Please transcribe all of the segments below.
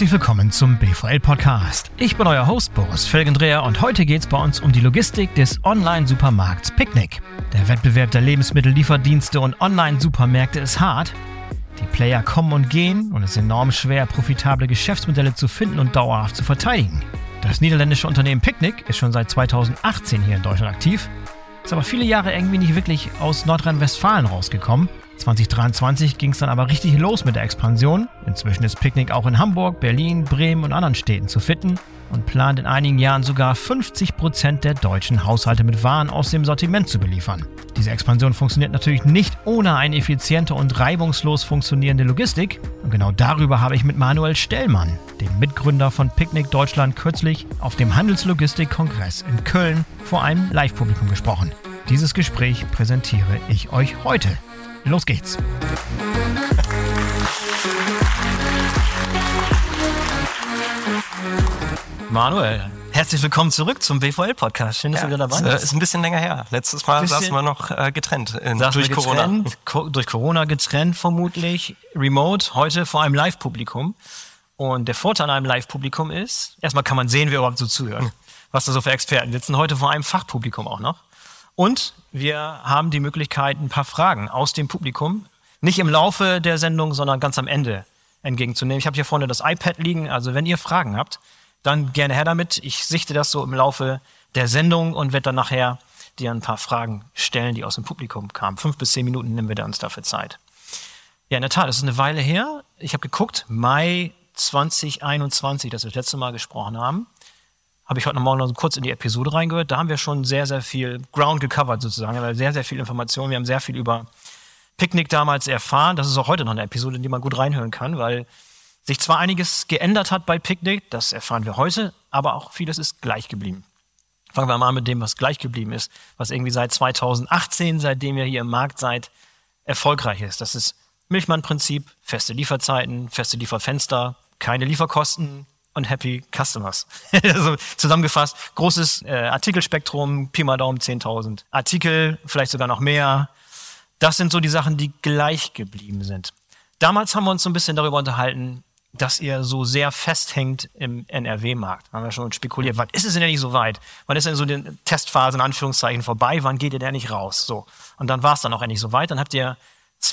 Herzlich willkommen zum BVL-Podcast. Ich bin euer Host Boris Felgendreher und heute geht es bei uns um die Logistik des Online-Supermarkts Picnic. Der Wettbewerb der Lebensmittellieferdienste und Online-Supermärkte ist hart. Die Player kommen und gehen und es ist enorm schwer, profitable Geschäftsmodelle zu finden und dauerhaft zu verteidigen. Das niederländische Unternehmen Picnic ist schon seit 2018 hier in Deutschland aktiv, ist aber viele Jahre irgendwie nicht wirklich aus Nordrhein-Westfalen rausgekommen. 2023 ging es dann aber richtig los mit der Expansion. Inzwischen ist Picnic auch in Hamburg, Berlin, Bremen und anderen Städten zu finden und plant in einigen Jahren sogar 50% der deutschen Haushalte mit Waren aus dem Sortiment zu beliefern. Diese Expansion funktioniert natürlich nicht ohne eine effiziente und reibungslos funktionierende Logistik. Und genau darüber habe ich mit Manuel Stellmann, dem Mitgründer von Picnic Deutschland, kürzlich auf dem Handelslogistik-Kongress in Köln vor einem Live-Publikum gesprochen. Dieses Gespräch präsentiere ich euch heute. Los geht's! Manuel, herzlich willkommen zurück zum BVL-Podcast. Schön, dass du wieder dabei bist. Ist ein bisschen länger her. Letztes Mal saßen wir noch getrennt durch Corona. Durch Corona getrennt vermutlich, remote, heute vor einem Live-Publikum. Und der Vorteil an einem Live-Publikum ist, erstmal kann man sehen, wer überhaupt so zuhört. Was da so für Experten sitzen. Heute vor einem Fachpublikum auch noch. Und wir haben die Möglichkeit, ein paar Fragen aus dem Publikum, nicht im Laufe der Sendung, sondern ganz am Ende entgegenzunehmen. Ich habe hier vorne das iPad liegen, also wenn ihr Fragen habt, dann gerne her damit. Ich sichte das so im Laufe der Sendung und werde dann nachher dir ein paar Fragen stellen, die aus dem Publikum kamen. 5 bis 10 Minuten nehmen wir uns dafür Zeit. Ja, in der Tat, das ist eine Weile her. Ich habe geguckt, Mai 2021, dass wir das letzte Mal gesprochen haben. Habe ich heute noch Morgen noch kurz in die Episode reingehört. Da haben wir schon sehr, sehr viel Ground gecovert sozusagen. Wir haben sehr, sehr viel Informationen. Wir haben sehr viel über Picnic damals erfahren. Das ist auch heute noch eine Episode, in die man gut reinhören kann, weil sich zwar einiges geändert hat bei Picnic, das erfahren wir heute, aber auch vieles ist gleich geblieben. Fangen wir mal an mit dem, was gleich geblieben ist, was irgendwie seit 2018, seitdem ihr hier im Markt seid, erfolgreich ist. Das ist Milchmann-Prinzip, feste Lieferzeiten, feste Lieferfenster, keine Lieferkosten, und Happy Customers. Also zusammengefasst, großes Artikelspektrum, Pi mal Daumen 10.000 Artikel, vielleicht sogar noch mehr. Das sind so die Sachen, die gleich geblieben sind. Damals haben wir uns so ein bisschen darüber unterhalten, dass ihr so sehr festhängt im NRW-Markt. Da haben wir schon spekuliert, wann ist es denn nicht so weit? Wann ist denn so die Testphase in Anführungszeichen vorbei? Wann geht ihr denn nicht raus? So. Und dann war es dann auch endlich so weit. Dann habt ihr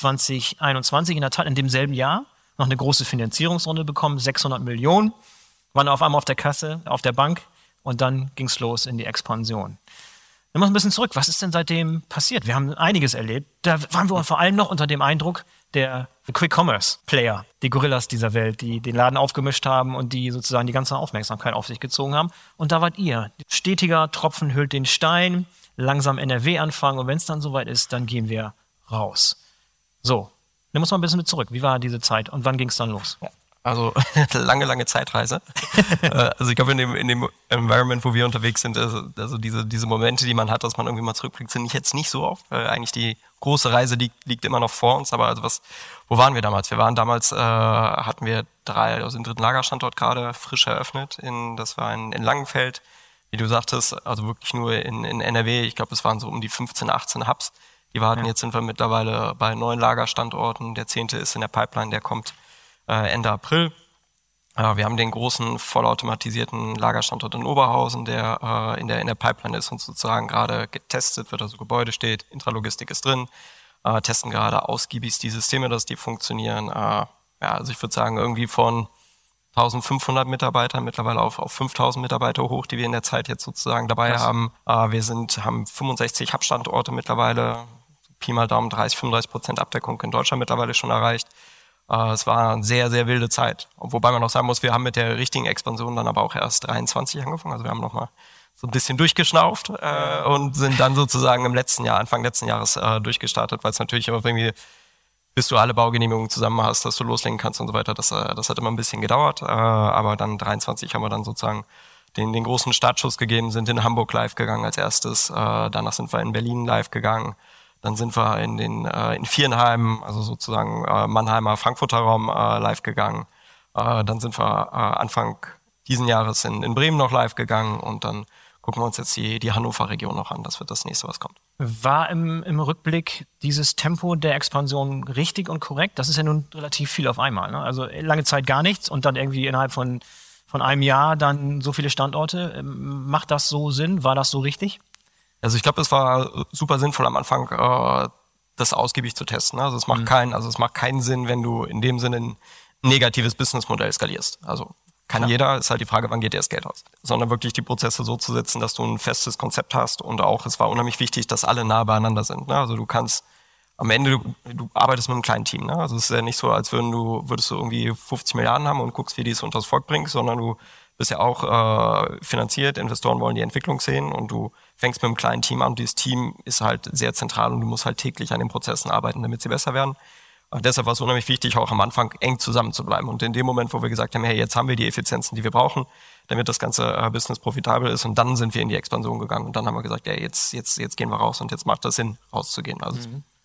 2021 in der Tat in demselben Jahr noch eine große Finanzierungsrunde bekommen, 600 Millionen. Waren auf einmal auf der Kasse, auf der Bank und dann ging es los in die Expansion. Nimm uns ein bisschen zurück. Was ist denn seitdem passiert? Wir haben einiges erlebt. Da waren wir vor allem noch unter dem Eindruck der Quick-Commerce-Player, die Gorillas dieser Welt, die den Laden aufgemischt haben und die sozusagen die ganze Aufmerksamkeit auf sich gezogen haben. Und da wart ihr. Stetiger Tropfen hüllt den Stein, langsam NRW anfangen und wenn es dann soweit ist, dann gehen wir raus. So, nimm uns mal ein bisschen mit zurück. Wie war diese Zeit und wann ging es dann los? Ja. Also lange Zeitreise. Also ich glaube, in dem Environment, wo wir unterwegs sind, also diese Momente, die man hat, dass man irgendwie mal zurückblickt, sind jetzt nicht so oft. Eigentlich die große Reise liegt immer noch vor uns. Aber also wo waren wir damals? Wir waren damals, hatten wir den dritten Lagerstandort gerade frisch eröffnet. Das war in Langenfeld. Wie du sagtest, also wirklich nur in NRW. Ich glaube, es waren so um die 15, 18 Hubs. Die wir hatten. Jetzt sind wir mittlerweile bei 9 Lagerstandorten. Der 10. ist in der Pipeline, der kommt Ende April. Wir haben den großen vollautomatisierten Lagerstandort in Oberhausen, der in der Pipeline ist und sozusagen gerade getestet wird, also Gebäude steht, Intralogistik ist drin, testen gerade ausgiebig die Systeme, dass die funktionieren. Also ich würde sagen irgendwie von 1500 Mitarbeitern mittlerweile auf 5000 Mitarbeiter hoch, die wir in der Zeit jetzt sozusagen dabei haben. Wir haben 65 Hubstandorte mittlerweile, Pi mal Daumen 30-35% Abdeckung in Deutschland mittlerweile schon erreicht. Es war eine sehr, sehr wilde Zeit. Wobei man auch sagen muss, wir haben mit der richtigen Expansion dann aber auch erst 23 angefangen. Also wir haben nochmal so ein bisschen durchgeschnauft und sind dann sozusagen Anfang letzten Jahres durchgestartet, weil es natürlich immer irgendwie, bis du alle Baugenehmigungen zusammen hast, dass du loslegen kannst und so weiter, das hat immer ein bisschen gedauert. Aber dann 23 haben wir dann sozusagen den großen Startschuss gegeben, sind in Hamburg live gegangen als erstes. Danach sind wir in Berlin live gegangen. Dann sind wir in Viernheim, also sozusagen Mannheimer, Frankfurter Raum live gegangen. Dann sind wir Anfang diesen Jahres in Bremen noch live gegangen und dann gucken wir uns jetzt die Hannover-Region noch an. Das wird das nächste, was kommt. War im Rückblick dieses Tempo der Expansion richtig und korrekt? Das ist ja nun relativ viel auf einmal. Ne? Also lange Zeit gar nichts und dann irgendwie innerhalb von einem Jahr dann so viele Standorte. Macht das so Sinn? War das so richtig? Also ich glaube, es war super sinnvoll am Anfang, das ausgiebig zu testen. Also es macht keinen Sinn, wenn du in dem Sinne ein negatives Businessmodell skalierst. Also kann jeder, ist halt die Frage, wann geht dir das Geld aus? Sondern wirklich die Prozesse so zu setzen, dass du ein festes Konzept hast und auch, es war unheimlich wichtig, dass alle nah beieinander sind. Ne? Also du kannst, am Ende, du arbeitest mit einem kleinen Team. Ne? Also es ist ja nicht so, als würdest du irgendwie 50 Milliarden haben und guckst, wie die es unters Volk bringst, sondern du bist ja auch finanziert, Investoren wollen die Entwicklung sehen und du fängst mit einem kleinen Team an und dieses Team ist halt sehr zentral und du musst halt täglich an den Prozessen arbeiten, damit sie besser werden. Und deshalb war es unheimlich wichtig, auch am Anfang eng zusammen zu bleiben. Und in dem Moment, wo wir gesagt haben, hey, jetzt haben wir die Effizienzen, die wir brauchen, damit das ganze Business profitabel ist, und dann sind wir in die Expansion gegangen. Und dann haben wir gesagt, hey, jetzt gehen wir raus und jetzt macht das Sinn, rauszugehen. Also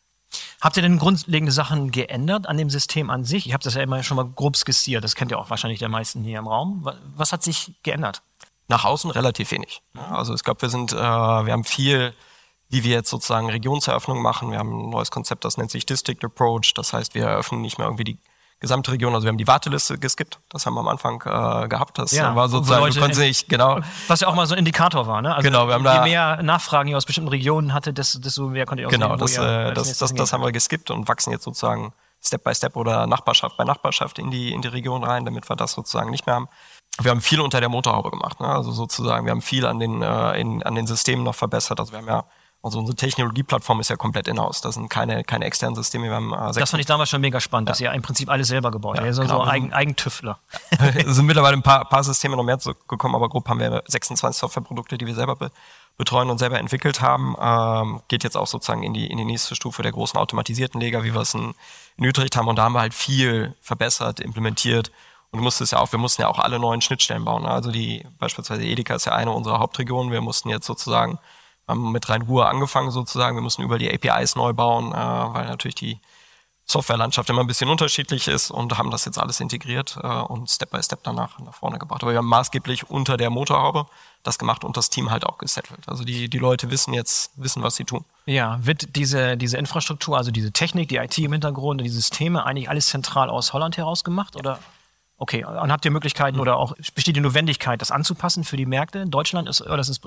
Habt ihr denn grundlegende Sachen geändert an dem System an sich? Ich habe das ja immer schon mal grob skizziert. Das kennt ja auch wahrscheinlich der meisten hier im Raum. Was hat sich geändert? Nach außen relativ wenig. Also ich glaube, wir haben viel, wie wir jetzt sozusagen Regionseröffnungen machen. Wir haben ein neues Konzept, das nennt sich District Approach. Das heißt, wir eröffnen nicht mehr irgendwie die gesamte Region. Also wir haben die Warteliste geskippt. Das haben wir am Anfang gehabt. Das war sozusagen, du konntest nicht, genau. Was ja auch mal so ein Indikator war, ne? Also genau, wir haben je mehr Nachfragen ihr aus bestimmten Regionen hatte, desto mehr konnte ihr auch genau, sehen, das haben wir geskippt und wachsen jetzt sozusagen Step by Step oder Nachbarschaft bei Nachbarschaft in die Region rein, damit wir das sozusagen nicht mehr haben. Wir haben viel unter der Motorhaube gemacht, ne? Also sozusagen, wir haben viel an den Systemen noch verbessert. Also wir haben ja, also unsere Technologieplattform ist ja komplett in-house. Das sind keine externen Systeme. Wir haben das fand ich damals schon mega spannend, dass ihr im Prinzip alles selber gebaut habt. Ihr seid so Eigentüftler. Es sind mittlerweile ein paar Systeme noch mehr gekommen, aber grob haben wir 26 Softwareprodukte, die wir selber betreuen und selber entwickelt haben. Geht jetzt auch sozusagen in die nächste Stufe der großen automatisierten Lager, wie wir es in Utrecht haben. Und da haben wir halt viel verbessert, implementiert. Und wir mussten ja auch alle neuen Schnittstellen bauen. Also beispielsweise Edeka ist ja eine unserer Hauptregionen. Wir mussten jetzt sozusagen, haben mit Rhein-Ruhr angefangen sozusagen. Wir mussten über die APIs neu bauen, weil natürlich die Softwarelandschaft immer ein bisschen unterschiedlich ist, und haben das jetzt alles integriert und Step by Step danach nach vorne gebracht. Aber wir haben maßgeblich unter der Motorhaube das gemacht und das Team halt auch gesettelt. Also die Leute wissen, was sie tun. Ja, wird diese Infrastruktur, also diese Technik, die IT im Hintergrund, die Systeme eigentlich alles zentral aus Holland heraus gemacht, oder? Okay, und habt ihr Möglichkeiten oder auch besteht die Notwendigkeit, das anzupassen für die Märkte in Deutschland? Es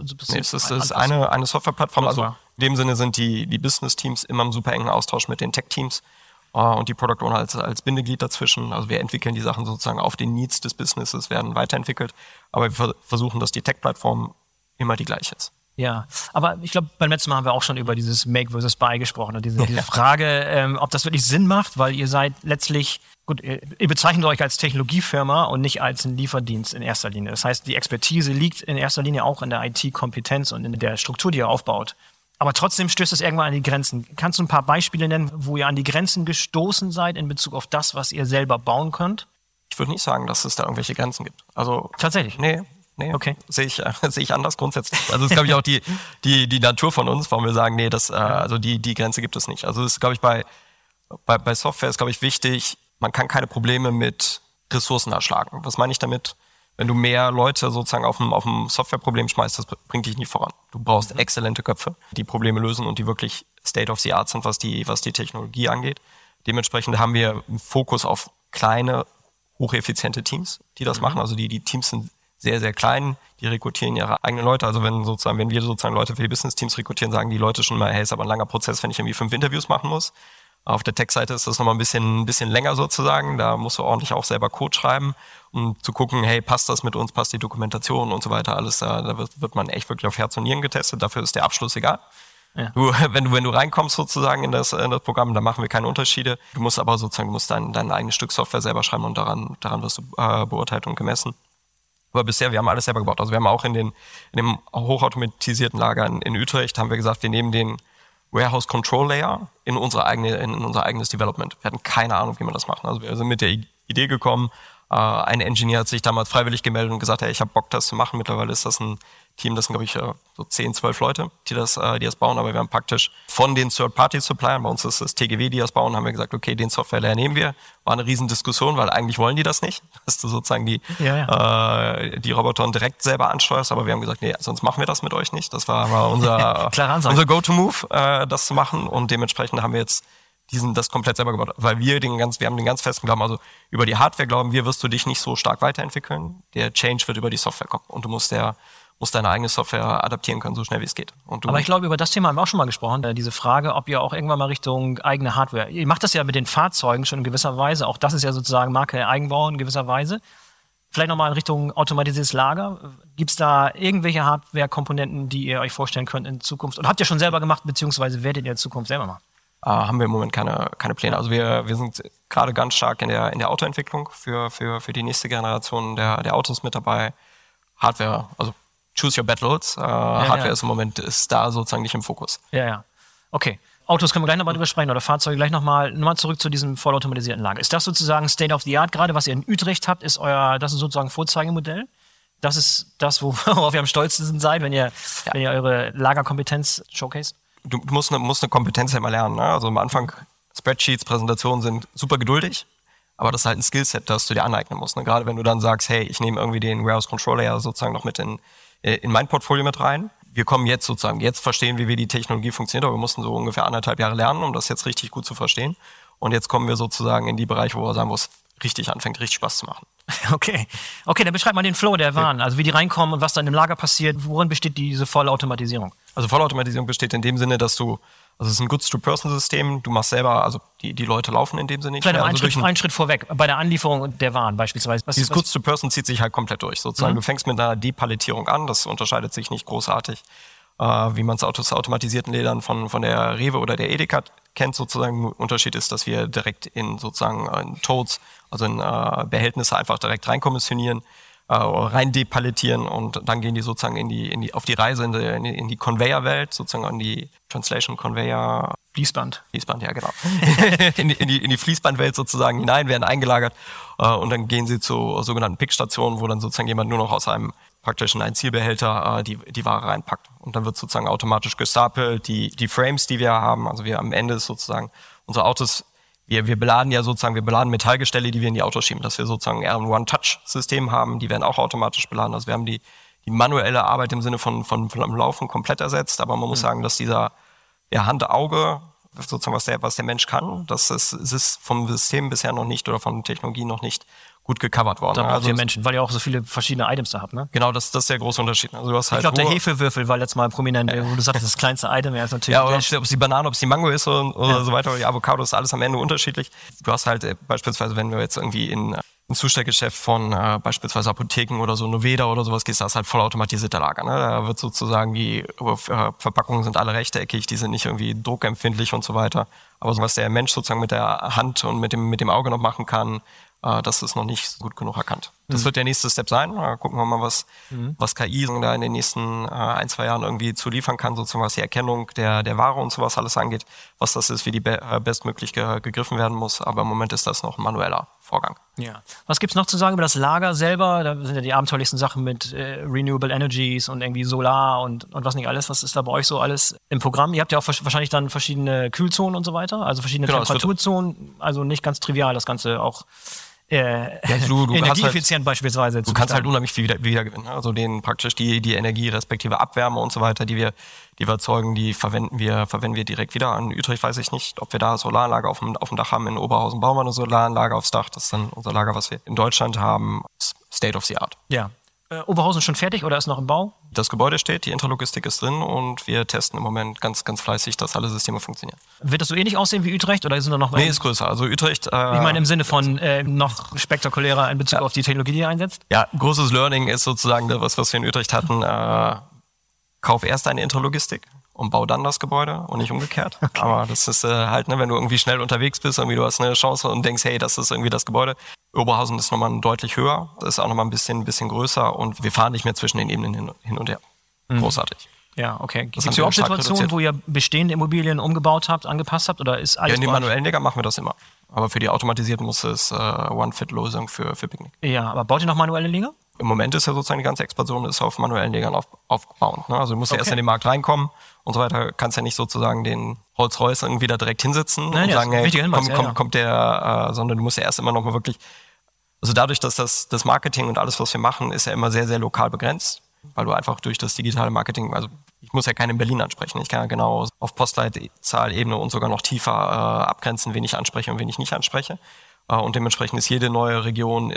ist eine Softwareplattform. Also in dem Sinne sind die Business-Teams immer im super engen Austausch mit den Tech-Teams und die Product Owner als Bindeglied dazwischen. Also wir entwickeln die Sachen sozusagen auf den Needs des Businesses, werden weiterentwickelt. Aber wir versuchen, dass die Tech-Plattform immer die gleiche ist. Ja, aber ich glaube, beim letzten Mal haben wir auch schon über dieses Make versus Buy gesprochen und diese Frage, ob das wirklich Sinn macht, weil ihr seid letztlich, gut, ihr bezeichnet euch als Technologiefirma und nicht als ein Lieferdienst in erster Linie. Das heißt, die Expertise liegt in erster Linie auch in der IT-Kompetenz und in der Struktur, die ihr aufbaut. Aber trotzdem stößt es irgendwann an die Grenzen. Kannst du ein paar Beispiele nennen, wo ihr an die Grenzen gestoßen seid in Bezug auf das, was ihr selber bauen könnt? Ich würde nicht sagen, dass es da irgendwelche Grenzen gibt. Also tatsächlich? Nee, okay. Sehe ich anders grundsätzlich. Also das ist, glaube ich, auch die Natur von uns, warum wir sagen, also die Grenze gibt es nicht. Also das ist, glaube ich, bei Software ist, glaube ich, wichtig, man kann keine Probleme mit Ressourcen erschlagen. Was meine ich damit? Wenn du mehr Leute sozusagen auf ein Softwareproblem schmeißt, das bringt dich nie voran. Du brauchst exzellente Köpfe, die Probleme lösen und die wirklich State of the Art sind, was die Technologie angeht. Dementsprechend haben wir einen Fokus auf kleine, hocheffiziente Teams, die das machen. Also die Teams sind sehr, sehr klein, die rekrutieren ihre eigenen Leute. Also wenn wir sozusagen Leute für die Business-Teams rekrutieren, sagen die Leute schon mal, hey, ist aber ein langer Prozess, wenn ich irgendwie 5 Interviews machen muss. Auf der Tech-Seite ist das nochmal ein bisschen länger sozusagen. Da musst du ordentlich auch selber Code schreiben, um zu gucken, hey, passt das mit uns, passt die Dokumentation und so weiter. Alles da wird man echt wirklich auf Herz und Nieren getestet. Dafür ist der Abschluss egal. Ja. Wenn du reinkommst sozusagen in das Programm, dann machen wir keine Unterschiede. Du musst aber sozusagen dein eigenes Stück Software selber schreiben und daran wirst du beurteilt und gemessen. Aber bisher, wir haben alles selber gebaut. Also wir haben auch in dem hochautomatisierten Lager in Utrecht, haben wir gesagt, wir nehmen den Warehouse Control Layer in unser eigenes Development. Wir hatten keine Ahnung, wie man das macht. Also wir sind mit der Idee gekommen. Ein Engineer hat sich damals freiwillig gemeldet und gesagt, hey, ich habe Bock, das zu machen. Mittlerweile ist das ein Team, das sind, glaube ich, so 10, 12 Leute, die das bauen, aber wir haben praktisch von den Third-Party-Suppliern, bei uns ist das TGW, die das bauen, haben wir gesagt, okay, den Software-Layer nehmen wir. War eine Riesendiskussion, weil eigentlich wollen die das nicht, dass du sozusagen die Roboter direkt selber ansteuerst, aber wir haben gesagt, nee, sonst machen wir das mit euch nicht. Das war unser Go-To-Move, das zu machen, und dementsprechend haben wir jetzt das komplett selber gebaut, weil wir haben den ganz festen Glauben, also über die Hardware glauben wir, wirst du dich nicht so stark weiterentwickeln. Der Change wird über die Software kommen und du musst deine eigene Software adaptieren können, so schnell wie es geht. Aber ich glaube, über das Thema haben wir auch schon mal gesprochen, diese Frage, ob ihr auch irgendwann mal Richtung eigene Hardware, ihr macht das ja mit den Fahrzeugen schon in gewisser Weise, auch das ist ja sozusagen Marke Eigenbau in gewisser Weise. Vielleicht nochmal in Richtung automatisiertes Lager. Gibt es da irgendwelche Hardware-Komponenten, die ihr euch vorstellen könnt in Zukunft? Und habt ihr schon selber gemacht, beziehungsweise werdet ihr in Zukunft selber machen? Haben wir im Moment keine Pläne. Also wir sind gerade ganz stark in der Autoentwicklung für die nächste Generation der Autos mit dabei. Hardware, also choose your battles. Hardware ist im Moment da sozusagen nicht im Fokus. Ja. Okay. Autos können wir gleich nochmal drüber sprechen oder Fahrzeuge gleich nochmal zurück zu diesem vollautomatisierten Lager. Ist das sozusagen State of the Art gerade, was ihr in Utrecht habt, das ist sozusagen Vorzeigemodell? Das ist das, worauf ihr am stolzesten seid, wenn ihr eure Lagerkompetenz showcased? Du musst eine Kompetenz ja mal lernen. Ne? Also am Anfang, Spreadsheets, Präsentationen sind super geduldig, aber das ist halt ein Skillset, das du dir aneignen musst. Ne? Gerade wenn du dann sagst, hey, ich nehme irgendwie den Warehouse Controller ja sozusagen noch mit in mein Portfolio mit rein. Wir kommen jetzt verstehen, wie die Technologie funktioniert, aber wir mussten so ungefähr 1,5 Jahre lernen, um das jetzt richtig gut zu verstehen. Und jetzt kommen wir sozusagen in die Bereiche, wo es richtig anfängt, richtig Spaß zu machen. Okay, dann beschreib mal den Flow der Waren, also wie die reinkommen und was dann im Lager passiert. Worin besteht diese Vollautomatisierung? Also Vollautomatisierung besteht in dem Sinne, dass es ist ein Goods-to-Person-System, du machst selber, also die Leute laufen in dem Sinne nicht. Vielleicht einen Schritt vorweg, bei der Anlieferung der Waren beispielsweise. Dieses Goods-to-Person zieht sich halt komplett durch, sozusagen. Du fängst mit einer Depalettierung an, das unterscheidet sich nicht großartig, wie man es aus automatisierten Ledern von der Rewe oder der Edeka kennt, sozusagen. Unterschied ist, dass wir direkt in Totes, also in Behältnisse einfach direkt reinkommissionieren, rein depalettieren, und dann gehen die sozusagen auf die Reise in die Conveyor-Welt, sozusagen in die Translation Conveyor. Fließband, ja, genau. in die Fließbandwelt sozusagen hinein, werden eingelagert, und dann gehen sie zu sogenannten Pickstationen, wo dann sozusagen jemand nur noch aus einem Zielbehälter die Ware reinpackt. Und dann wird sozusagen automatisch gestapelt, die Frames, die wir haben, also wir am Ende ist sozusagen unsere Autos, wir beladen Metallgestelle, die wir in die Autos schieben, dass wir sozusagen eher ein One-Touch-System haben, die werden auch automatisch beladen. Also wir haben die manuelle Arbeit im Sinne von Laufen komplett ersetzt, aber man muss sagen, dass dieser Hand-Auge, sozusagen was der Mensch kann, das ist vom System bisher noch nicht oder von Technologie noch nicht gut gecovert worden. Da braucht ihr Menschen, weil ihr auch so viele verschiedene Items da habt, ne? Genau, das ist der große Unterschied. Also du hast halt, ich glaube, der Hefewürfel war letztes Mal prominent, wo du sagst, das kleinste Item, ist natürlich... Ja, ob es die Banane, ob es die Mango ist oder so weiter, oder die Avocado, ist alles am Ende unterschiedlich. Du hast halt beispielsweise, wenn du jetzt irgendwie in ein Zustellgeschäft von beispielsweise Apotheken oder so, Noveda oder sowas gehst, da ist halt vollautomatisierter Lager. Ne? Da wird sozusagen, die Verpackungen sind alle rechteckig, die sind nicht irgendwie druckempfindlich und so weiter. Aber so was der Mensch sozusagen mit der Hand und mit dem Auge noch machen kann, das ist noch nicht gut genug erkannt. Das wird der nächste Step sein. Gucken wir mal, was KI da in den nächsten 1-2 Jahren irgendwie zu liefern kann, sozusagen was die Erkennung der Ware und sowas alles angeht, was das ist, wie die bestmöglich gegriffen werden muss. Aber im Moment ist das noch ein manueller Vorgang. Ja. Was gibt's noch zu sagen über das Lager selber? Da sind ja die abenteuerlichsten Sachen mit Renewable Energies und irgendwie Solar und was nicht alles. Was ist da bei euch so alles im Programm? Ihr habt ja auch wahrscheinlich dann verschiedene Kühlzonen und so weiter, also verschiedene Temperaturzonen. Also nicht ganz trivial, das Ganze auch du energieeffizient beispielsweise. Du kannst halt unheimlich viel wiedergewinnen. Also praktisch die Energie respektive Abwärme und so weiter, die wir erzeugen, die verwenden wir direkt wieder. An Utrecht weiß ich nicht, ob wir da Solaranlage auf dem Dach haben. In Oberhausen bauen wir eine Solaranlage aufs Dach. Das ist dann unser Lager, was wir in Deutschland haben. State of the Art. Ja. Oberhausen schon fertig oder ist noch im Bau? Das Gebäude steht, die Intralogistik ist drin und wir testen im Moment ganz, ganz fleißig, dass alle Systeme funktionieren. Wird das so ähnlich aussehen wie Utrecht oder sind da noch... Nee, ist größer. Also Utrecht... ich meine im Sinne von noch spektakulärer in Bezug auf die Technologie, die ihr einsetzt? Ja, großes Learning ist sozusagen das, was wir in Utrecht hatten. Kauf erst eine Intralogistik und bau dann das Gebäude und nicht umgekehrt. Okay. Aber das ist halt, wenn du irgendwie schnell unterwegs bist, irgendwie du hast eine Chance und denkst, hey, das ist irgendwie das Gebäude. Oberhausen ist nochmal deutlich höher, das ist auch nochmal ein bisschen größer und wir fahren nicht mehr zwischen den Ebenen hin und her. Großartig. Ja, okay. Gibt haben es wir überhaupt stark Situationen, reduziert. wo ihr bestehende Immobilien umgebaut habt, angepasst habt oder ist alles Ja, in den bei euch- manuellen Lager machen wir das immer. Aber für die automatisierten muss es One-Fit-Lösung für Picknick. Ja, aber baut ihr noch manuelle Liga? Im Moment ist ja sozusagen die ganze Expansion ist auf manuellen Legern aufgebaut. Ne? Also du musst ja erst in den Markt reinkommen und so weiter. Kannst ja nicht sozusagen den Rolls-Royce irgendwie da direkt hinsetzen Nein, und das sagen, ist ein hey, wichtiger Hinweis, ja. kommt der, sondern du musst ja erst immer noch mal wirklich, also dadurch, dass das Marketing und alles, was wir machen, ist ja immer sehr, sehr lokal begrenzt, weil du einfach durch das digitale Marketing, also ich muss ja keinen in Berlin ansprechen, ich kann ja genau auf Postleitzahlebene und sogar noch tiefer abgrenzen, wen ich anspreche und wen ich nicht anspreche. Und dementsprechend ist jede neue Region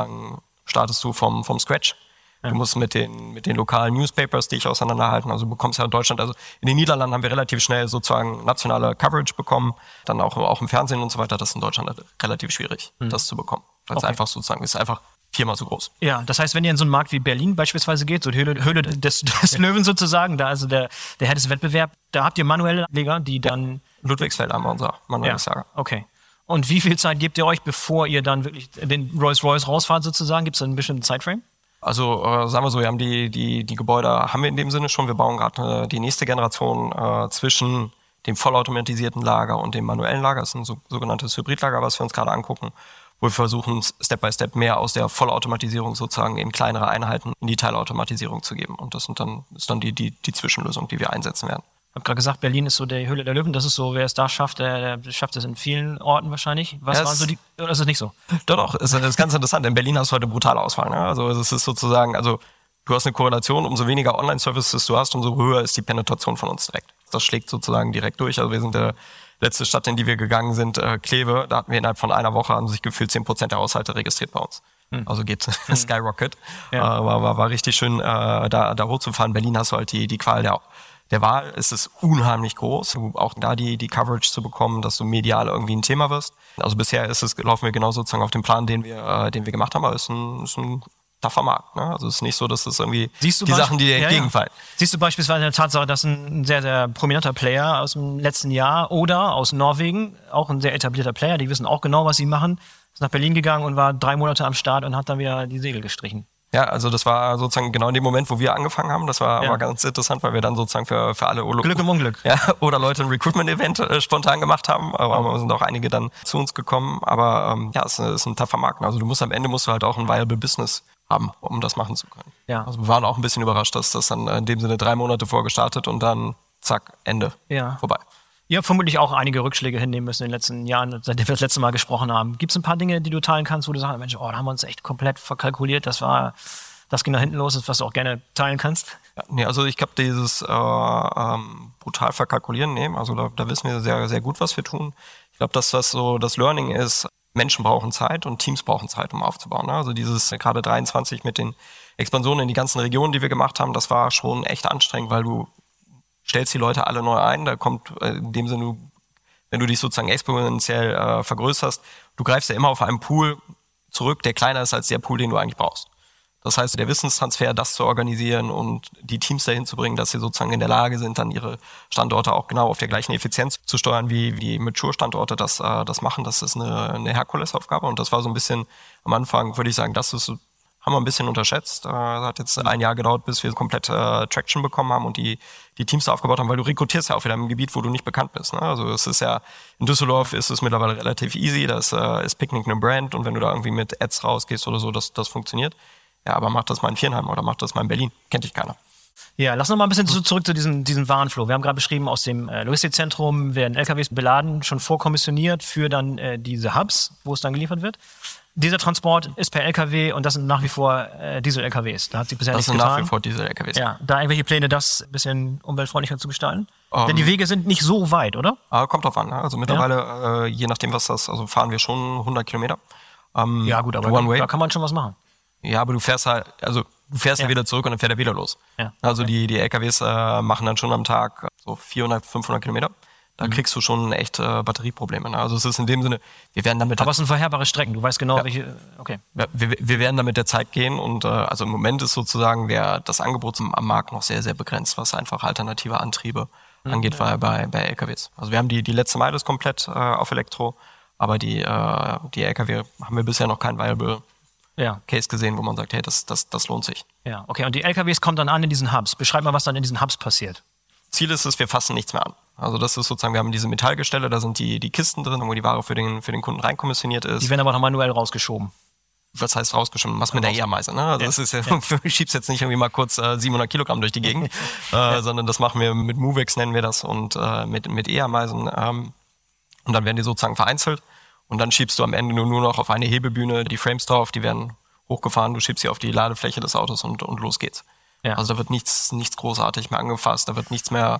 startest du vom Scratch. Du musst mit den lokalen Newspapers dich auseinanderhalten. Also du bekommst ja in Deutschland, also in den Niederlanden haben wir relativ schnell sozusagen nationale Coverage bekommen, dann auch im Fernsehen und so weiter. Das ist in Deutschland relativ schwierig, das zu bekommen. Weil es einfach sozusagen ist einfach viermal so groß. Ja, das heißt, wenn ihr in so einen Markt wie Berlin beispielsweise geht, so die Höhle des Löwen sozusagen, da also der härteste Wettbewerb, da habt ihr manuelle Leger, die dann... Ludwigsfeld haben wir unser manuelles Lager. Okay. Und wie viel Zeit gebt ihr euch, bevor ihr dann wirklich den Rolls-Royce rausfahrt sozusagen? Gibt es einen bestimmten Zeitframe? Also sagen wir so, wir haben die Gebäude haben wir in dem Sinne schon. Wir bauen gerade die nächste Generation zwischen dem vollautomatisierten Lager und dem manuellen Lager. Das ist ein sogenanntes Hybridlager, was wir uns gerade angucken, wo wir versuchen, Step by Step mehr aus der Vollautomatisierung sozusagen in kleinere Einheiten in die Teilautomatisierung zu geben. Und das ist dann die Zwischenlösung, die wir einsetzen werden. Ich habe gerade gesagt, Berlin ist so der Höhle der Löwen. Das ist so, wer es da schafft, der schafft es in vielen Orten wahrscheinlich. Was waren so die, oder ist es nicht so? Doch, ist ganz interessant. In Berlin hast du heute brutale Auswahl. Ne? Also es ist sozusagen, also du hast eine Korrelation, umso weniger Online-Services du hast, umso höher ist die Penetration von uns direkt. Das schlägt sozusagen direkt durch. Also wir sind der letzte Stadt, in die wir gegangen sind, Kleve, da hatten wir innerhalb von einer Woche, haben sich gefühlt 10% der Haushalte registriert bei uns. Also geht Skyrocket. Ja. War richtig schön, da hochzufahren. In Berlin hast du halt die Qual der Wahl. Es ist unheimlich groß, auch da die Coverage zu bekommen, dass du medial irgendwie ein Thema wirst. Also bisher laufen wir genau sozusagen auf dem Plan, den wir gemacht haben, aber es ist ein tougher Markt. Ne? Also es ist nicht so, dass es irgendwie die Sachen, die dir entgegenfallen. Siehst du beispielsweise eine Tatsache, dass ein sehr, sehr prominenter Player aus dem letzten Jahr oder aus Norwegen, auch ein sehr etablierter Player, die wissen auch genau, was sie machen, ist nach Berlin gegangen und war 3 Monate am Start und hat dann wieder die Segel gestrichen. Ja, also das war sozusagen genau in dem Moment, wo wir angefangen haben. Das war ganz interessant, weil wir dann sozusagen für alle Glück im Unglück. Ja, oder Leute ein Recruitment-Event spontan gemacht haben. Aber sind auch einige dann zu uns gekommen. Aber es ist ein tougher Markt. Also am Ende musst du halt auch ein viable Business haben, um das machen zu können. Ja. Also wir waren auch ein bisschen überrascht, dass das dann in dem Sinne 3 Monate vorgestartet und dann zack, Ende. Vorbei. Ihr habt vermutlich auch einige Rückschläge hinnehmen müssen in den letzten Jahren, seitdem wir das letzte Mal gesprochen haben. Gibt es ein paar Dinge, die du teilen kannst, wo du sagst, Mensch, da haben wir uns echt komplett verkalkuliert, das ging nach hinten los, was du auch gerne teilen kannst? Ja, nee, also ich glaube, dieses brutal verkalkulieren, also da wissen wir sehr, sehr gut, was wir tun. Ich glaube, dass das so das Learning ist, Menschen brauchen Zeit und Teams brauchen Zeit, um aufzubauen. Ne? Also dieses gerade 23 mit den Expansionen in die ganzen Regionen, die wir gemacht haben, das war schon echt anstrengend, weil du stellst die Leute alle neu ein, da kommt in dem Sinne, wenn du dich sozusagen exponentiell vergrößerst, du greifst ja immer auf einen Pool zurück, der kleiner ist als der Pool, den du eigentlich brauchst. Das heißt, der Wissenstransfer, das zu organisieren und die Teams dahin zu bringen, dass sie sozusagen in der Lage sind, dann ihre Standorte auch genau auf der gleichen Effizienz zu steuern, wie die Mature-Standorte das machen, das ist eine Herkulesaufgabe. Und das war so ein bisschen am Anfang, würde ich sagen, haben wir ein bisschen unterschätzt. Hat jetzt 1 Jahr gedauert, bis wir komplett Traction bekommen haben und die Teams da aufgebaut haben, weil du rekrutierst ja auch wieder im Gebiet, wo du nicht bekannt bist. Ne? Also es ist ja, in Düsseldorf ist es mittlerweile relativ easy, da ist Picknick eine Brand und wenn du da irgendwie mit Ads rausgehst oder so, das funktioniert. Ja, aber mach das mal in Viernheim oder mach das mal in Berlin. Kennt dich keiner. Ja, lass noch mal ein bisschen zurück zu diesem Warenflow. Wir haben gerade beschrieben, aus dem Logistikzentrum werden LKWs beladen, schon vorkommissioniert für dann diese Hubs, wo es dann geliefert wird. Dieser Transport ist per LKW und das sind nach wie vor Diesel-LKWs. Da hat sich bisher nichts getan. Das sind nach wie vor Diesel-LKWs. Ja, da irgendwelche Pläne, das ein bisschen umweltfreundlicher zu gestalten? Denn die Wege sind nicht so weit, oder? Kommt drauf an. Ne? Also mittlerweile, je nachdem, also fahren wir schon 100 Kilometer. Ja gut, aber da kann man schon was machen. Ja, aber du fährst ja wieder zurück und dann fährt er wieder los. Ja. Also die LKWs machen dann schon am Tag so 400, 500 Kilometer. Da kriegst du schon echt Batterieprobleme. Ne? Also es ist in dem Sinne, wir werden damit... Aber es sind verheerbare Strecken, du weißt genau, welche... Okay. Ja, wir werden damit der Zeit gehen und also im Moment ist sozusagen das Angebot am Markt noch sehr, sehr begrenzt, was einfach alternative Antriebe angeht bei LKWs. Also wir haben die letzte Meile ist komplett auf Elektro, aber die LKW haben wir bisher noch kein viable Case gesehen, wo man sagt, hey, das lohnt sich. Ja, okay. Und die LKWs kommen dann an in diesen Hubs. Beschreib mal, was dann in diesen Hubs passiert. Ziel ist es, wir fassen nichts mehr an. Also das ist sozusagen, wir haben diese Metallgestelle, da sind die Kisten drin, wo die Ware für den Kunden reinkommissioniert ist. Die werden aber noch manuell rausgeschoben. Was heißt rausgeschoben? Was mit der E-Ameise, ne? Also das ist ich schieb's jetzt nicht irgendwie mal kurz 700 Kilogramm durch die Gegend, sondern das machen wir mit Movex, nennen wir das, und mit E-Ameisen. Und dann werden die sozusagen vereinzelt und dann schiebst du am Ende nur noch auf eine Hebebühne die Frames drauf, die werden hochgefahren, du schiebst sie auf die Ladefläche des Autos und los geht's. Ja. Also da wird nichts großartig mehr angefasst, da wird nichts mehr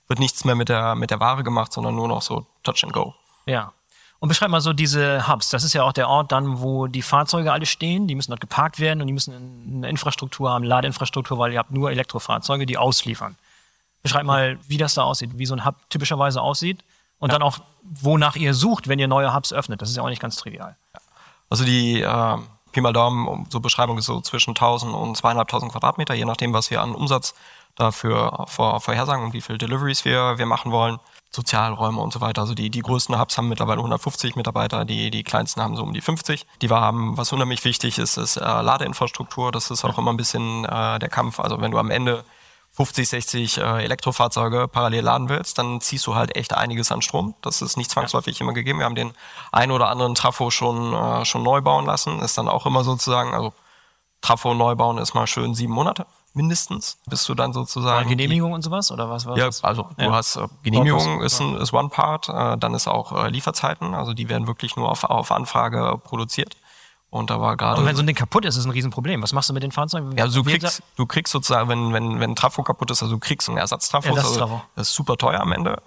mit der Ware gemacht, sondern nur noch so Touch and Go. Ja. Und beschreib mal so diese Hubs. Das ist ja auch der Ort dann, wo die Fahrzeuge alle stehen. Die müssen dort geparkt werden und die müssen eine Infrastruktur haben, Ladeinfrastruktur, weil ihr habt nur Elektrofahrzeuge, die ausliefern. Beschreib mal, wie das da aussieht, wie so ein Hub typischerweise aussieht und dann auch, wonach ihr sucht, wenn ihr neue Hubs öffnet. Das ist ja auch nicht ganz trivial. Also die Pi mal Daumen, so Beschreibung ist so zwischen 1000 und 2500 Quadratmeter, je nachdem, was wir an Umsatz dafür vorhersagen und wie viele Deliveries wir machen wollen. Sozialräume und so weiter. Also die größten Hubs haben mittlerweile 150 Mitarbeiter, die kleinsten haben so um die 50. Die wir haben, was unheimlich wichtig ist Ladeinfrastruktur. Das ist auch immer ein bisschen der Kampf. Also wenn du am Ende 50, 60 Elektrofahrzeuge parallel laden willst, dann ziehst du halt echt einiges an Strom. Das ist nicht zwangsläufig immer gegeben. Wir haben den einen oder anderen Trafo schon neu bauen lassen. Ist dann auch immer sozusagen, also Trafo neu bauen ist mal schön 7 Monate. Mindestens, bis du dann sozusagen... Genehmigung und sowas? Oder was? Ja, also du hast Genehmigung ist One Part, dann ist auch Lieferzeiten, also die werden wirklich nur auf Anfrage produziert. Und da war gerade... Und wenn so ein Ding kaputt ist, ist es ein Riesenproblem. Was machst du mit den Fahrzeugen? Ja, also du kriegst sozusagen, wenn ein Trafo kaputt ist, also du kriegst einen Ersatztrafo. Also das ist super teuer am Ende.